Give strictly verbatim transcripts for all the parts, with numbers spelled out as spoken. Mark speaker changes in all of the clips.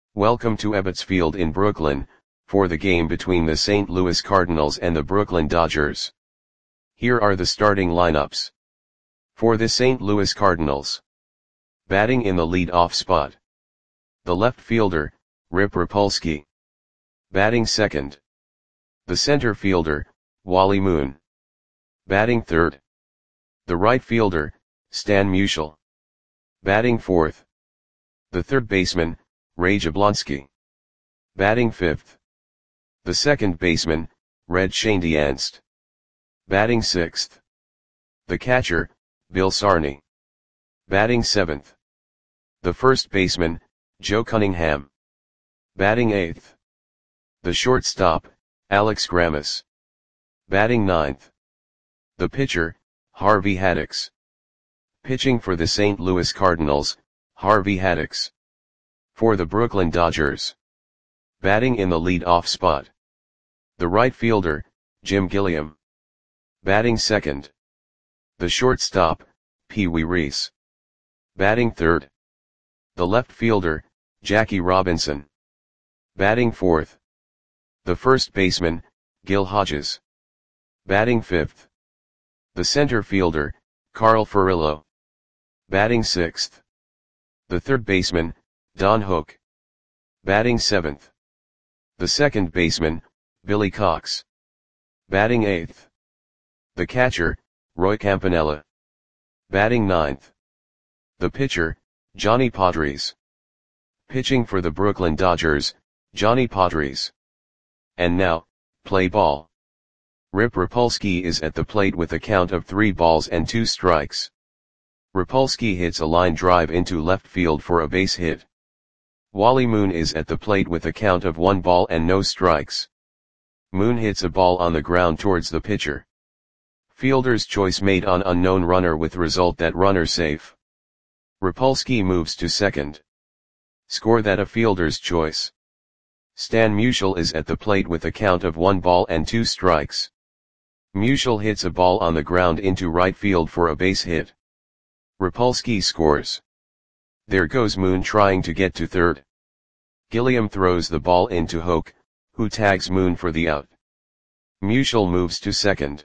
Speaker 1: Welcome to Ebbets Field in Brooklyn, for the game between the Saint Louis Cardinals and the Brooklyn Dodgers. Here are the starting lineups. For the Saint Louis Cardinals. Batting in the lead-off spot. The left fielder, Rip Rapolsky. Batting second. The center fielder, Wally Moon. Batting third. The right fielder, Stan Musial. Batting fourth. The third baseman, Ray Jablonski. Batting fifth. The second baseman, Red Schoendienst. Batting sixth. The catcher, Bill Sarney. Batting seventh. The first baseman, Joe Cunningham. Batting eighth. The shortstop, Alex Grammas. Batting ninth. The pitcher, Harvey Haddix. Pitching for the Saint Louis Cardinals, Harvey Haddix. For the Brooklyn Dodgers. Batting in the lead-off spot. The right fielder, Jim Gilliam. Batting second. The shortstop, Pee Wee Reese. Batting third. The left fielder, Jackie Robinson. Batting fourth. The first baseman, Gil Hodges. Batting fifth. The center fielder, Carl Furillo. Batting sixth. The third baseman, Don Hook. Batting seventh. The second baseman, Billy Cox. Batting eighth. The catcher, Roy Campanella. Batting ninth. The pitcher, Johnny Podres. Pitching for the Brooklyn Dodgers, Johnny Podres. And now, play ball. Rip Rapolsky is at the plate with a count of three balls and two strikes. Rapolsky hits a line drive into left field for a base hit. Wally Moon is at the plate with a count of one ball and no strikes. Moon hits a ball on the ground towards the pitcher. Fielder's choice made on unknown runner with result that runner safe. Rapolsky moves to second. Score that a fielder's choice. Stan Musial is at the plate with a count of one ball and two strikes. Musial hits a ball on the ground into right field for a base hit. Rapolsky scores. There goes Moon trying to get to third. Gilliam throws the ball into Hoke, who tags Moon for the out. Musial moves to second.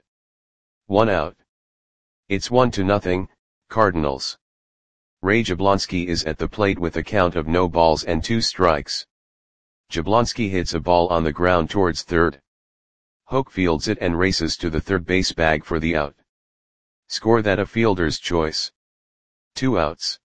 Speaker 1: One out. It's one to nothing, Cardinals. Ray Jablonski is at the plate with a count of no balls and two strikes. Jablonski hits a ball on the ground towards third. Hoke fields it and races to the third base bag for the out. Score that a fielder's choice. Two outs.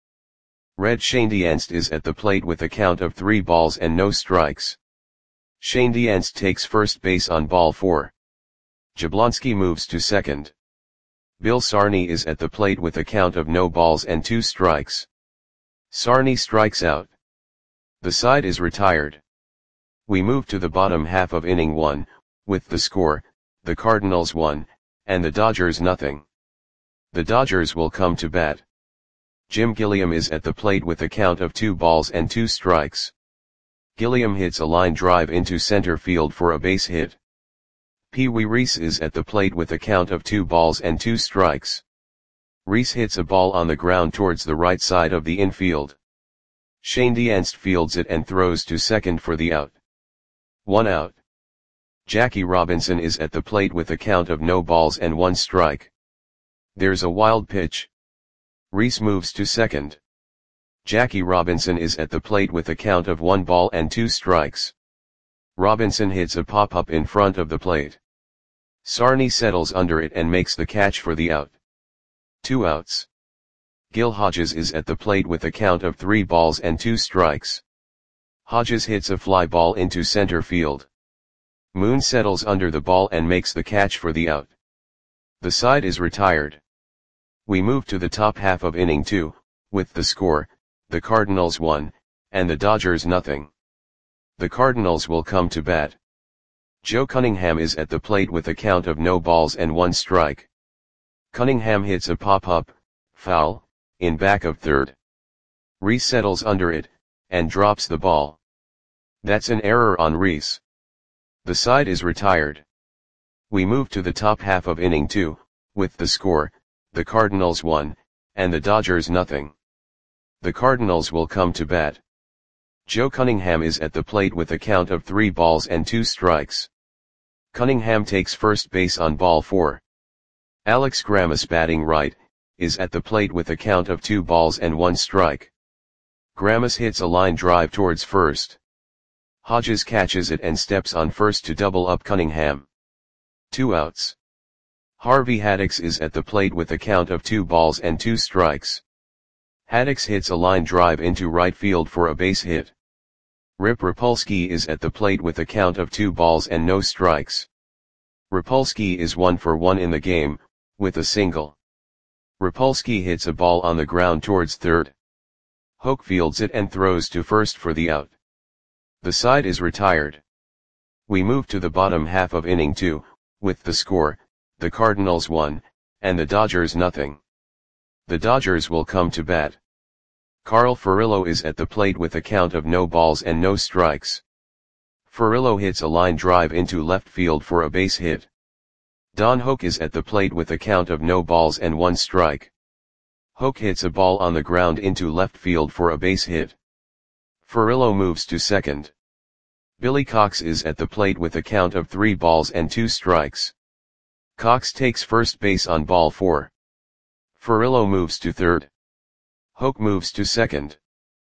Speaker 1: Red Schoendienst is at the plate with a count of three balls and no strikes. Schoendienst takes first base on ball four. Jablonski moves to second. Bill Sarney is at the plate with a count of no balls and two strikes. Sarney strikes out. The side is retired. We move to the bottom half of inning one, with the score, the Cardinals one, and the Dodgers nothing. The Dodgers will come to bat. Jim Gilliam is at the plate with a count of two balls and two strikes. Gilliam hits a line drive into center field for a base hit. Pee Wee Reese is at the plate with a count of two balls and two strikes. Reese hits a ball on the ground towards the right side of the infield. Schoendienst fields it and throws to second for the out. One out. Jackie Robinson is at the plate with a count of no balls and one strike. There's a wild pitch. Reese moves to second. Jackie Robinson is at the plate with a count of one ball and two strikes. Robinson hits a pop-up in front of the plate. Sarney settles under it and makes the catch for the out. Two outs. Gil Hodges is at the plate with a count of three balls and two strikes. Hodges hits a fly ball into center field. Moon settles under the ball and makes the catch for the out. The side is retired. We move to the top half of inning two, with the score, the Cardinals one, and the Dodgers nothing. The Cardinals will come to bat. Joe Cunningham is at the plate with a count of no balls and one strike. Cunningham hits a pop-up, foul, in back of third. Reese settles under it, and drops the ball. That's an error on Reese. The side is retired. We move to the top half of inning two, with the score, the Cardinals one, and the Dodgers nothing. The Cardinals will come to bat. Joe Cunningham is at the plate with a count of three balls and two strikes. Cunningham takes first base on ball four. Alex Grammas, batting right, is at the plate with a count of two balls and one strike. Grammas hits a line drive towards first. Hodges catches it and steps on first to double up Cunningham. Two outs. Harvey Haddix is at the plate with a count of two balls and two strikes. Haddix hits a line drive into right field for a base hit. Rip Rapolsky is at the plate with a count of two balls and no strikes. Rapolsky is one for one in the game, with a single. Rapolsky hits a ball on the ground towards third. Hoke fields it and throws to first for the out. The side is retired. We move to the bottom half of inning two, with the score, the Cardinals one, and the Dodgers nothing. The Dodgers will come to bat. Carl Furillo is at the plate with a count of no balls and no strikes. Furillo hits a line drive into left field for a base hit. Don Hoke is at the plate with a count of no balls and one strike. Hoke hits a ball on the ground into left field for a base hit. Furillo moves to second. Billy Cox is at the plate with a count of three balls and two strikes. Cox takes first base on ball four. Furillo moves to third. Hoke moves to second.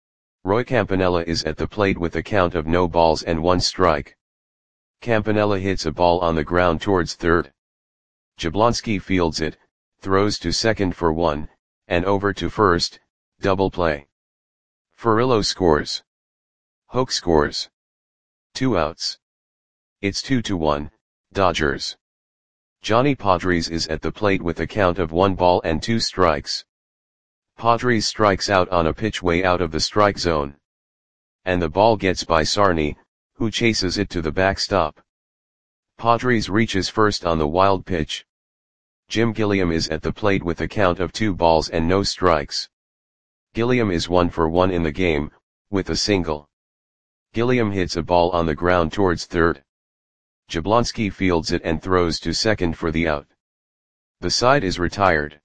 Speaker 1: Roy Campanella is at the plate with a count of no balls and one strike. Campanella hits a ball on the ground towards third. Jablonski fields it, throws to second for one, and over to first, double play. Furillo scores. Hoke scores. Two outs. It's two to one, Dodgers. Johnny Padres is at the plate with a count of one ball and two strikes. Padres strikes out on a pitch way out of the strike zone. And the ball gets by Sarney, who chases it to the backstop. Padres reaches first on the wild pitch. Jim Gilliam is at the plate with a count of two balls and no strikes. Gilliam is one for one in the game, with a single. Gilliam hits a ball on the ground towards third. Jablonski fields it and throws to second for the out. The side is retired.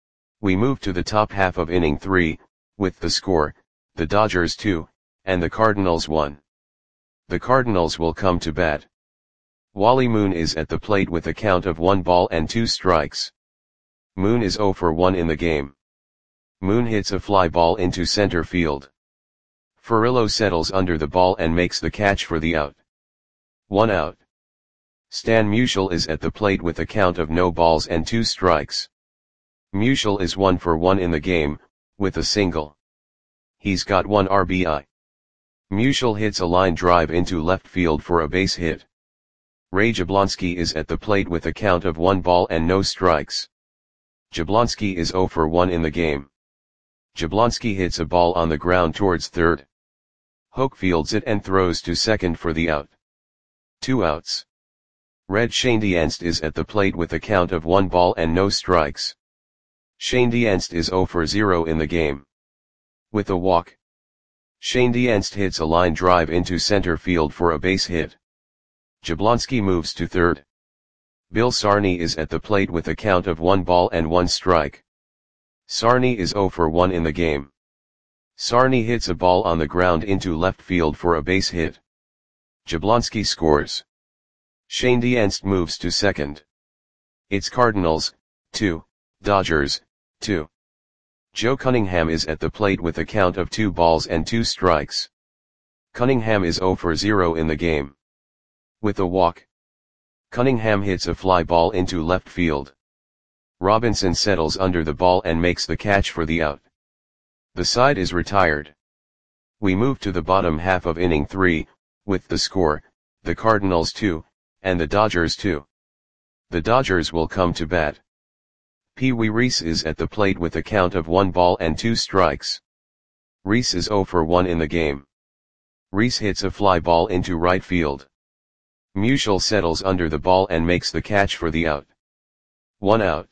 Speaker 1: We move to the top half of inning three, with the score, the Dodgers two, and the Cardinals one. The Cardinals will come to bat. Wally Moon is at the plate with a count of one ball and two strikes. Moon is zero for one in the game. Moon hits a fly ball into center field. Furillo settles under the ball and makes the catch for the out. One out. Stan Musial is at the plate with a count of no balls and two strikes. Musial is one for one in the game, with a single. He's got one R B I. Musial hits a line drive into left field for a base hit. Ray Jablonski is at the plate with a count of one ball and no strikes. Jablonski is zero for one in the game. Jablonski hits a ball on the ground towards third. Hoke fields it and throws to second for the out. Two outs. Red Schoendienst is at the plate with a count of one ball and no strikes. Schoendienst is zero for zero in the game. With a walk. Schoendienst hits a line drive into center field for a base hit. Jablonski moves to third. Bill Sarney is at the plate with a count of one ball and one strike. Sarney is zero for one in the game. Sarney hits a ball on the ground into left field for a base hit. Jablonski scores. Schoendienst moves to second. It's Cardinals, two, Dodgers, two. Joe Cunningham is at the plate with a count of two balls and two strikes. Cunningham is zero for zero in the game. With a walk. Cunningham hits a fly ball into left field. Robinson settles under the ball and makes the catch for the out. The side is retired. We move to the bottom half of inning three, with the score, the Cardinals two, and the Dodgers two. The Dodgers will come to bat. Pee Wee Reese is at the plate with a count of one ball and two strikes. Reese is zero for one in the game. Reese hits a fly ball into right field. Musial settles under the ball and makes the catch for the out. One out.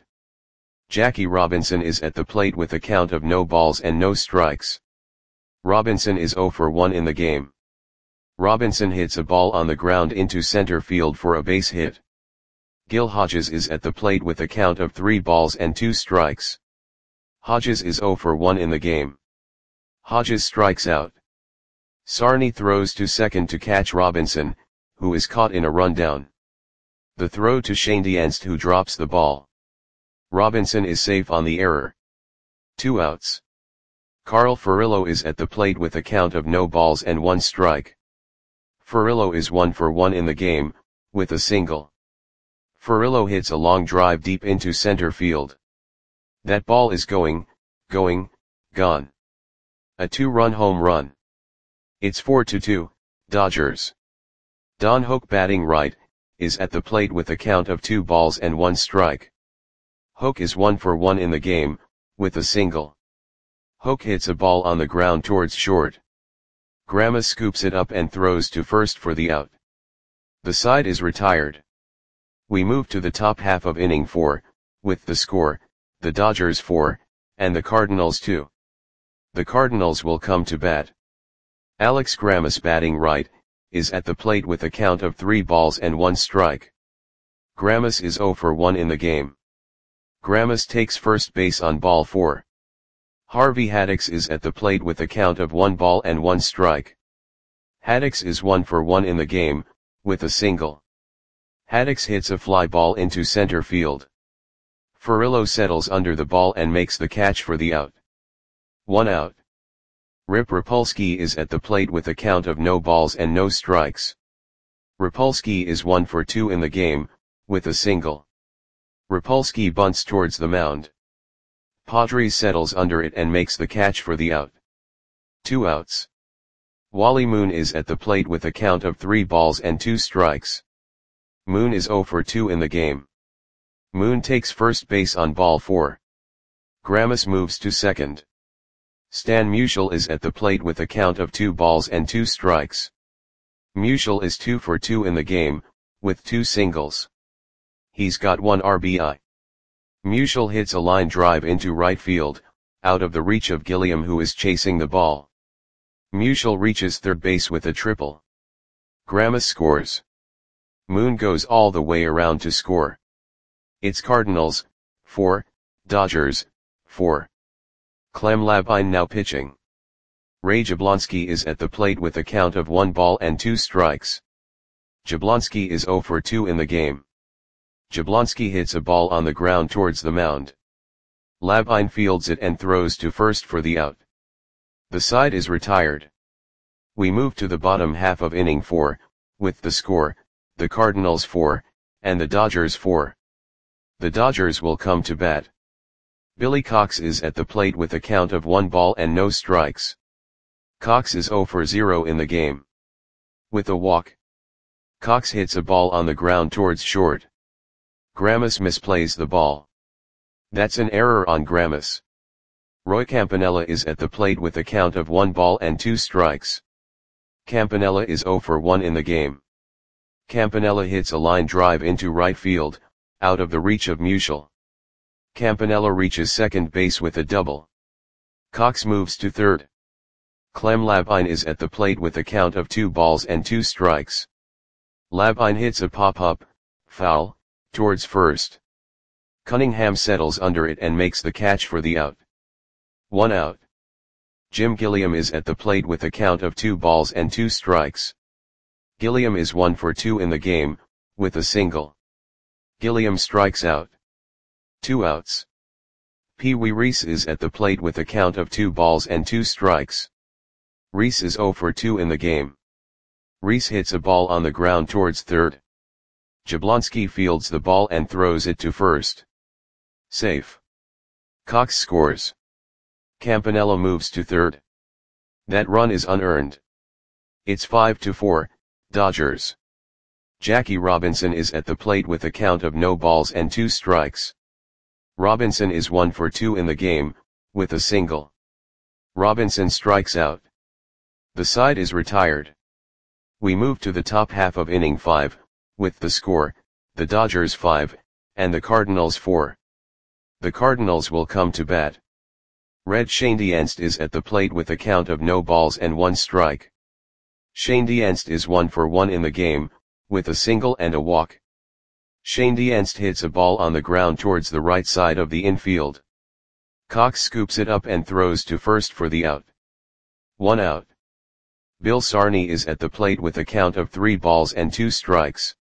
Speaker 1: Jackie Robinson is at the plate with a count of no balls and no strikes. Robinson is zero for one in the game. Robinson hits a ball on the ground into center field for a base hit. Gil Hodges is at the plate with a count of three balls and two strikes. Hodges is zero for one in the game. Hodges strikes out. Sarney throws to second to catch Robinson, who is caught in a rundown. The throw to Schoendienst, who drops the ball. Robinson is safe on the error. Two outs. Carl Furillo is at the plate with a count of no balls and one strike. Furillo is one for one in the game, with a single. Furillo hits a long drive deep into center field. That ball is going, going, gone. A two-run home run. It's four to two, Dodgers. Don Hoak, batting right, is at the plate with a count of two balls and one strike. Hoak is one for one in the game, with a single. Hoak hits a ball on the ground towards short. Grammas scoops it up and throws to first for the out. The side is retired. We move to the top half of inning four, with the score, the Dodgers four, and the Cardinals two. The Cardinals will come to bat. Alex Grammas, batting right, is at the plate with a count of three balls and one strike. Grammas is zero for one in the game. Grammas takes first base on ball four. Harvey Haddix is at the plate with a count of one ball and one strike. Haddix is one for one in the game, with a single. Haddix hits a fly ball into center field. Furillo settles under the ball and makes the catch for the out. One out. Rip Rapolsky is at the plate with a count of no balls and no strikes. Rapolsky is one for two in the game, with a single. Rapolsky bunts towards the mound. Padres settles under it and makes the catch for the out. Two outs. Wally Moon is at the plate with a count of three balls and two strikes. Moon is zero for two in the game. Moon takes first base on ball four. Grammas moves to second. Stan Musial is at the plate with a count of two balls and two strikes. Musial is two for two in the game, with two singles. He's got one R B I. Musial hits a line drive into right field, out of the reach of Gilliam, who is chasing the ball. Musial reaches third base with a triple. Grammas scores. Moon goes all the way around to score. It's Cardinals, four, Dodgers, four. Clem Labine now pitching. Ray Jablonski is at the plate with a count of one ball and two strikes. Jablonski is zero for two in the game. Jablonski hits a ball on the ground towards the mound. Labine fields it and throws to first for the out. The side is retired. We move to the bottom half of inning four, with the score, the Cardinals four, and the Dodgers four. The Dodgers will come to bat. Billy Cox is at the plate with a count of one ball and no strikes. Cox is zero for zero in the game. With a walk. Cox hits a ball on the ground towards short. Grammas misplays the ball. That's an error on Grammas. Roy Campanella is at the plate with a count of one ball and two strikes. Campanella is zero for one in the game. Campanella hits a line drive into right field, out of the reach of Musial. Campanella reaches second base with a double. Cox moves to third. Clem Labine is at the plate with a count of two balls and two strikes. Labine hits a pop-up, foul, towards first. Cunningham settles under it and makes the catch for the out. One out. Jim Gilliam is at the plate with a count of two balls and two strikes. Gilliam is one for two in the game, with a single. Gilliam strikes out. Two outs. Pee Wee Reese is at the plate with a count of two balls and two strikes. Reese is zero for two in the game. Reese hits a ball on the ground towards third. Jablonski fields the ball and throws it to first. Safe. Cox scores. Campanella moves to third. That run is unearned. It's five to four, Dodgers. Jackie Robinson is at the plate with a count of no balls and two strikes. Robinson is one for two in the game, with a single. Robinson strikes out. The side is retired. We move to the top half of inning five, with the score, the Dodgers five, and the Cardinals four. The Cardinals will come to bat. Red Schoendienst is at the plate with a count of no balls and one strike. Schoendienst is one for one in the game, with a single and a walk. Schoendienst hits a ball on the ground towards the right side of the infield. Cox scoops it up and throws to first for the out. One out. Bill Sarney is at the plate with a count of three balls and two strikes.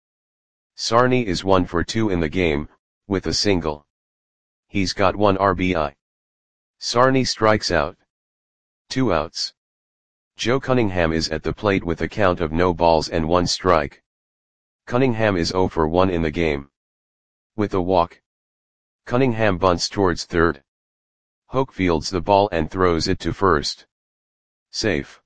Speaker 1: Sarney is one for two in the game, with a single. He's got one R B I. Sarney strikes out. Two outs. Joe Cunningham is at the plate with a count of no balls and one strike. Cunningham is zero for one in the game. With a walk. Cunningham bunts towards third. Hoke fields the ball and throws it to first. Safe.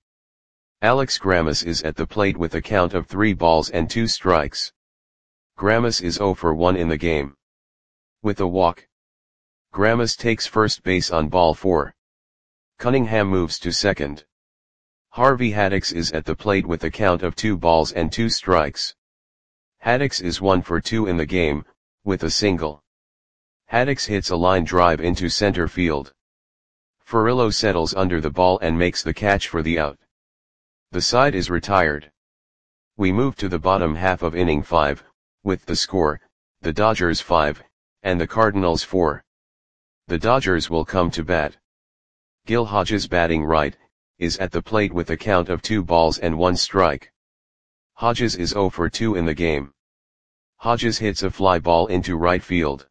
Speaker 1: Alex Grammas is at the plate with a count of three balls and two strikes. Grammas is zero for one in the game. With a walk. Grammas takes first base on ball four. Cunningham moves to second. Harvey Haddix is at the plate with a count of two balls and two strikes. Haddix is one for two in the game, with a single. Haddix hits a line drive into center field. Furillo settles under the ball and makes the catch for the out. The side is retired. We move to the bottom half of inning five, with the score, the Dodgers five, and the Cardinals four. The Dodgers will come to bat. Gil Hodges, batting right, is at the plate with a count of two balls and one strike. Hodges is zero for two in the game. Hodges hits a fly ball into right field.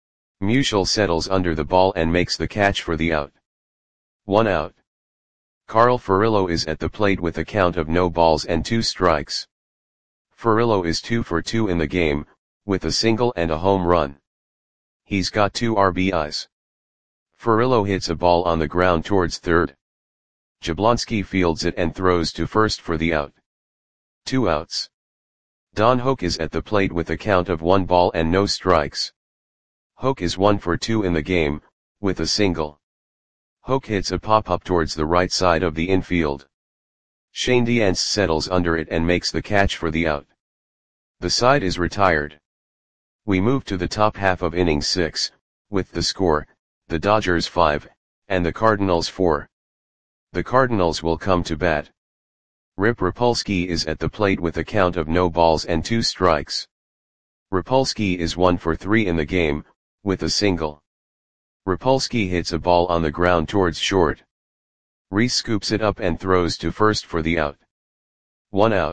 Speaker 1: Musial settles under the ball and makes the catch for the out. One out. Carl Furillo is at the plate with a count of no balls and two strikes. Furillo is two for two in the game, with a single and a home run. He's got two R B Is. Furillo hits a ball on the ground towards third. Jablonski fields it and throws to first for the out. Two outs. Don Hoke is at the plate with a count of one ball and no strikes. Hoke is one for two in the game, with a single. Hoke hits a pop-up towards the right side of the infield. Shane Diance settles under it and makes the catch for the out. The side is retired. We move to the top half of inning six, with the score, the Dodgers five, and the Cardinals four. The Cardinals will come to bat. Rip Rapolsky is at the plate with a count of no balls and two strikes. Rapolsky is one for three in the game, with a single. Rapolsky hits a ball on the ground towards short. Reese scoops it up and throws to first for the out. One out.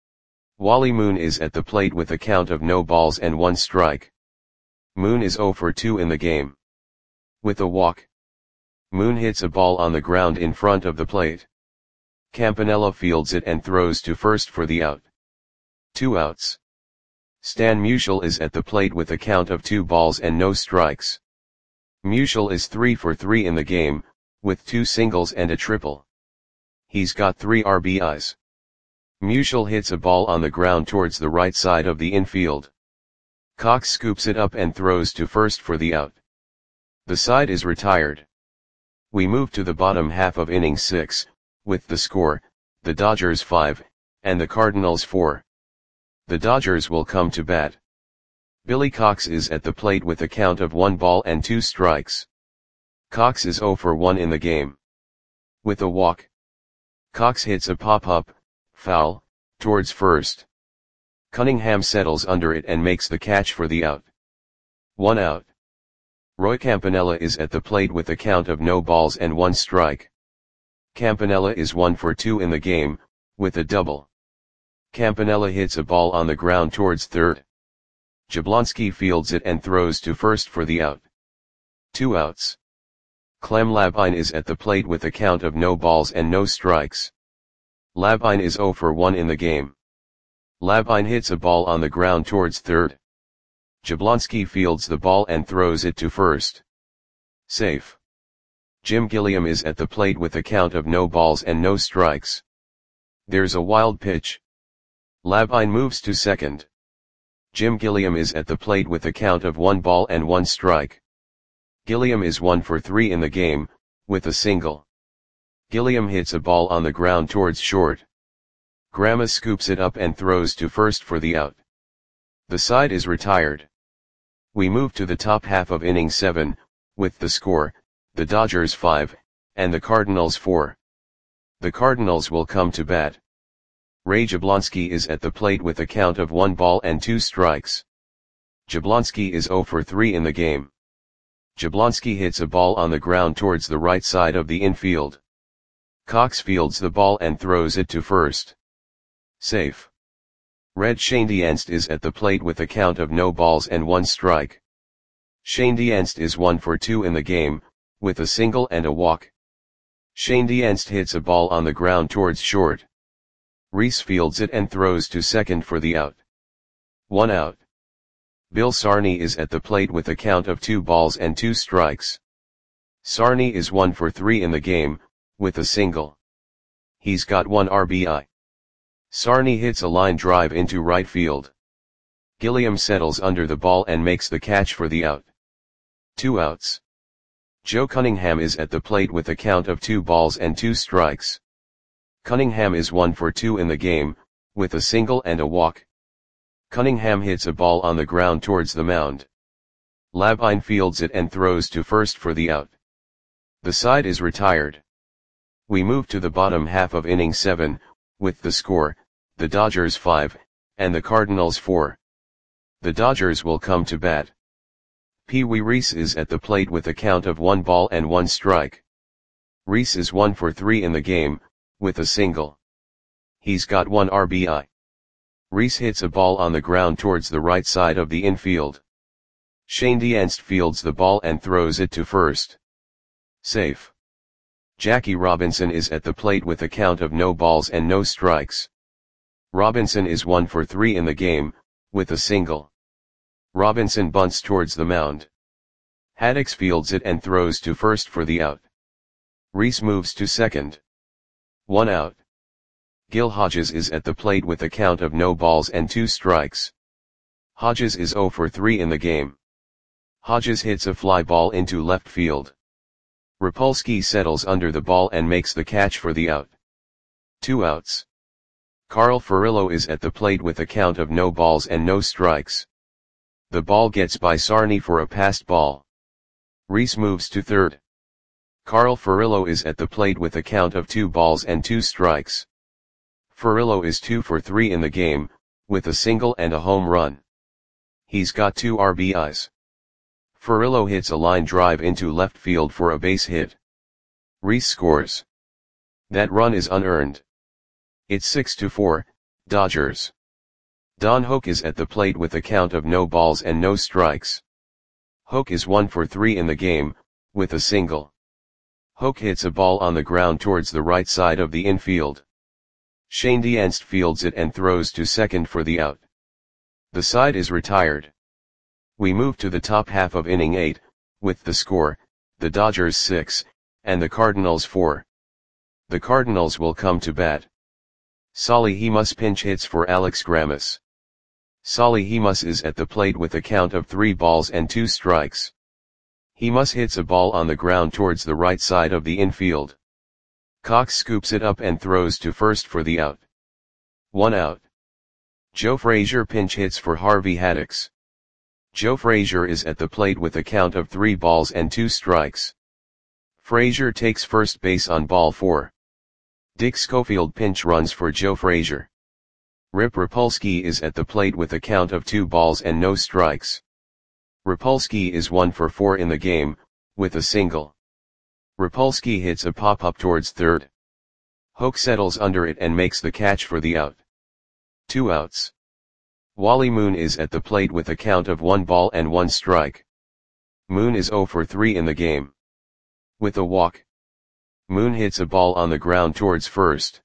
Speaker 1: Wally Moon is at the plate with a count of no balls and one strike. Moon is zero for two in the game. With a walk. Moon hits a ball on the ground in front of the plate. Campanella fields it and throws to first for the out. Two outs. Stan Musial is at the plate with a count of two balls and no strikes. Musial is three for three in the game, with two singles and a triple. He's got three R B Is. Musial hits a ball on the ground towards the right side of the infield. Cox scoops it up and throws to first for the out. The side is retired. We move to the bottom half of inning six, with the score, the Dodgers five, and the Cardinals four. The Dodgers will come to bat. Billy Cox is at the plate with a count of one ball and two strikes. Cox is zero for one in the game. With a walk. Cox hits a pop-up, foul, towards first. Cunningham settles under it and makes the catch for the out. One out. Roy Campanella is at the plate with a count of no balls and one strike. Campanella is one for two in the game, with a double. Campanella hits a ball on the ground towards third. Jablonski fields it and throws to first for the out. Two outs. Clem Labine is at the plate with a count of no balls and no strikes. Labine is zero for one in the game. Labine hits a ball on the ground towards third. Jablonski fields the ball and throws it to first. Safe. Jim Gilliam is at the plate with a count of no balls and no strikes. There's a wild pitch. Labine moves to second. Jim Gilliam is at the plate with a count of one ball and one strike. Gilliam is one for three in the game, with a single. Gilliam hits a ball on the ground towards short. Grammas scoops it up and throws to first for the out. The side is retired. We move to the top half of inning seven, with the score, the Dodgers five, and the Cardinals four. The Cardinals will come to bat. Ray Jablonski is at the plate with a count of one ball and two strikes. Jablonski is zero for three in the game. Jablonski hits a ball on the ground towards the right side of the infield. Cox fields the ball and throws it to first. Safe. Red Schoendienst is at the plate with a count of no balls and one strike. Schoendienst is one for two in the game, with a single and a walk. Schoendienst hits a ball on the ground towards short. Reese fields it and throws to second for the out. One out. Bill Sarney is at the plate with a count of two balls and two strikes. Sarney is one for three in the game, with a single. He's got one R B I. Sarney hits a line drive into right field. Gilliam settles under the ball and makes the catch for the out. Two outs. Joe Cunningham is at the plate with a count of two balls and two strikes. Cunningham is one for two in the game, with a single and a walk. Cunningham hits a ball on the ground towards the mound. Labine fields it and throws to first for the out. The side is retired. We move to the bottom half of inning seven, with the score, the Dodgers five, and the Cardinals four. The Dodgers will come to bat. Pee Wee Reese is at the plate with a count of one ball and one strike. Reese is one for three in the game, with a single. He's got one R B I. Reese hits a ball on the ground towards the right side of the infield. Schoendienst fields the ball and throws it to first. Safe. Jackie Robinson is at the plate with a count of no balls and no strikes. Robinson is one for three in the game, with a single. Robinson bunts towards the mound. Haddix fields it and throws to first for the out. Reese moves to second. One out. Gil Hodges is at the plate with a count of no balls and two strikes. Hodges is zero for three in the game. Hodges hits a fly ball into left field. Rapolsky settles under the ball and makes the catch for the out. Two outs. Carl Furillo is at the plate with a count of no balls and no strikes. The ball gets by Sarney for a passed ball. Reese moves to third. Carl Furillo is at the plate with a count of two balls and two strikes. Furillo is two for three in the game, with a single and a home run. He's got two R B Is. Furillo hits a line drive into left field for a base hit. Reese scores. That run is unearned. It's six to four, Dodgers. Don Hoke is at the plate with a count of no balls and no strikes. Hoke is one for three in the game, with a single. Hoke hits a ball on the ground towards the right side of the infield. Schoendienst fields it and throws to second for the out. The side is retired. We move to the top half of inning eight, with the score, the Dodgers six, and the Cardinals four. The Cardinals will come to bat. Solly Hemus pinch hits for Alex Grammas. Solly Hemus is at the plate with a count of three balls and two strikes. Hemus hits a ball on the ground towards the right side of the infield. Cox scoops it up and throws to first for the out. One out. Joe Frazier pinch hits for Harvey Haddix. Joe Frazier is at the plate with a count of three balls and two strikes. Frazier takes first base on ball four. Dick Schofield pinch runs for Joe Frazier. Rip Rapolsky is at the plate with a count of two balls and no strikes. Rapolsky is one for four in the game, with a single. Rapolsky hits a pop-up towards third. Hoke settles under it and makes the catch for the out. Two outs. Wally Moon is at the plate with a count of one ball and one strike. Moon is zero for three in the game. With a walk. Moon hits a ball on the ground towards first.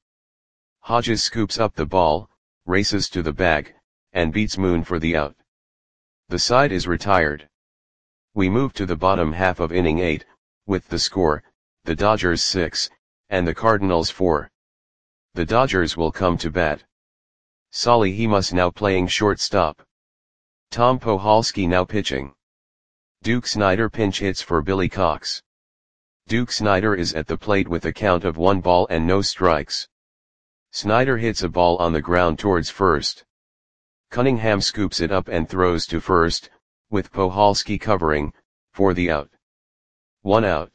Speaker 1: Hodges scoops up the ball, races to the bag, and beats Moon for the out. The side is retired. We move to the bottom half of inning eight, with the score, the Dodgers six, and the Cardinals four. The Dodgers will come to bat. Solly Hemus now playing shortstop. Tom Pohalski now pitching. Duke Snider pinch hits for Billy Cox. Duke Snider is at the plate with a count of one ball and no strikes. Snider hits a ball on the ground towards first. Cunningham scoops it up and throws to first, with Pohalski covering, for the out. One out.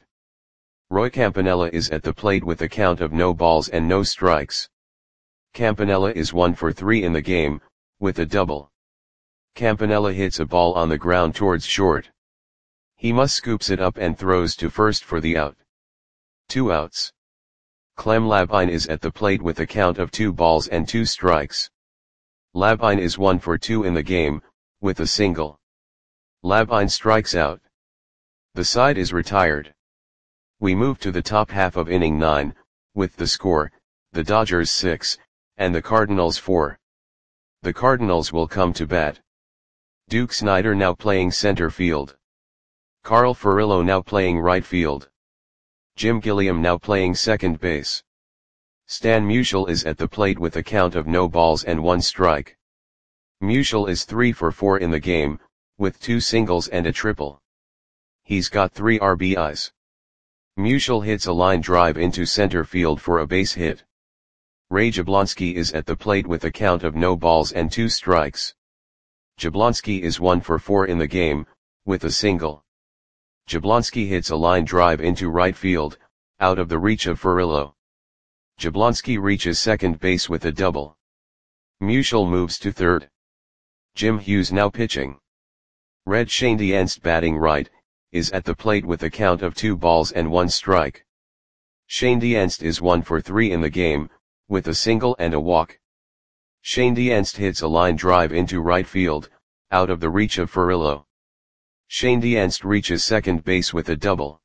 Speaker 1: Roy Campanella is at the plate with a count of no balls and no strikes. Campanella is one for three in the game, with a double. Campanella hits a ball on the ground towards short. Hemus scoops it up and throws to first for the out. Two outs. Clem Labine is at the plate with a count of two balls and two strikes. Labine is one for two in the game, with a single. Labine strikes out. The side is retired. We move to the top half of inning nine, with the score, the Dodgers six, and the Cardinals four. The Cardinals will come to bat. Duke Snider now playing center field. Carl Furillo now playing right field. Jim Gilliam now playing second base. Stan Musial is at the plate with a count of no balls and one strike. Musial is three for four in the game, with two singles and a triple. He's got three R B Is. Musial hits a line drive into center field for a base hit. Ray Jablonski is at the plate with a count of no balls and two strikes. Jablonski is one for four in the game, with a single. Jablonski hits a line drive into right field, out of the reach of Furillo. Jablonski reaches second base with a double. Musial moves to third. Jim Hughes now pitching. Red Schoendienst batting right, is at the plate with a count of two balls and one strike. Schoendienst is one for three in the game, with a single and a walk. Schoendienst hits a line drive into right field, out of the reach of Furillo. Schoendienst reaches second base with a double.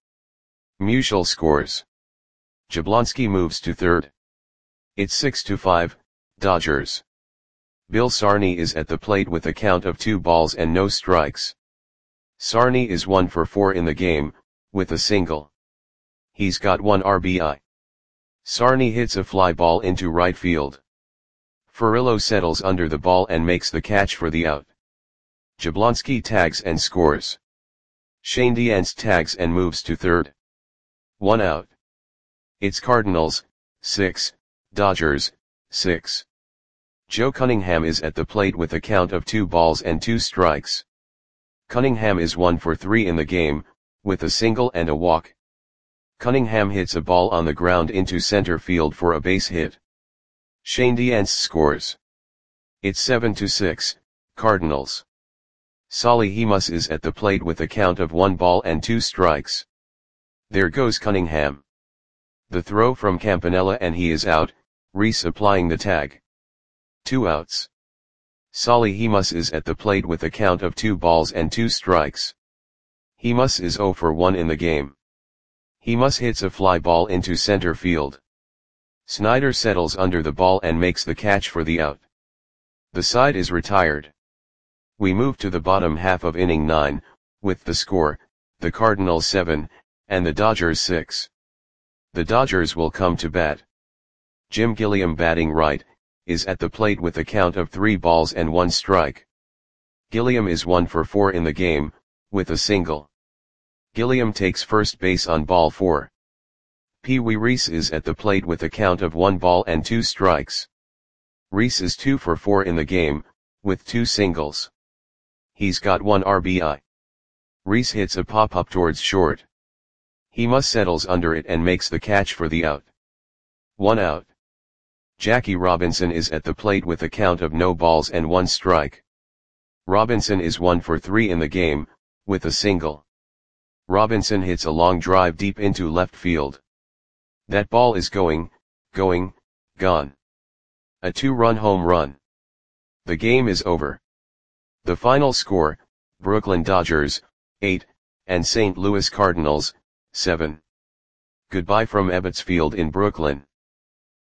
Speaker 1: Musial scores. Jablonski moves to third. It's six to five, Dodgers. Bill Sarney is at the plate with a count of two balls and no strikes. Sarney is one for four in the game, with a single. He's got one R B I. Sarney hits a fly ball into right field. Furillo settles under the ball and makes the catch for the out. Jablonski tags and scores. Schoendienst tags and moves to third. One out. It's Cardinals, six, Dodgers, six. Joe Cunningham is at the plate with a count of two balls and two strikes. Cunningham is one for three in the game, with a single and a walk. Cunningham hits a ball on the ground into center field for a base hit. Schoendienst scores. It's seven to six, Cardinals. Solly Hemus is at the plate with a count of one ball and two strikes. There goes Cunningham. The throw from Campanella and he is out, Reese applying the tag. Two outs. Solly Hemus is at the plate with a count of two balls and two strikes. Hemus is zero for one in the game. Hemus hits a fly ball into center field. Snider settles under the ball and makes the catch for the out. The side is retired. We move to the bottom half of inning nine, with the score, the Cardinals seven, and the Dodgers six. The Dodgers will come to bat. Jim Gilliam batting right, is at the plate with a count of three balls and one strike. Gilliam is one for four in the game, with a single. Gilliam takes first base on ball four. Pee Wee Reese is at the plate with a count of one ball and two strikes. Reese is two for four in the game, with two singles. He's got one R B I. Reese hits a pop-up towards short. Hemus settles under it and makes the catch for the out. One out. Jackie Robinson is at the plate with a count of no balls and one strike. Robinson is one for three in the game, with a single. Robinson hits a long drive deep into left field. That ball is going, going, gone. A two-run home run. The game is over. The final score, Brooklyn Dodgers, eight, and Saint Louis Cardinals, seven. Goodbye from Ebbets Field in Brooklyn.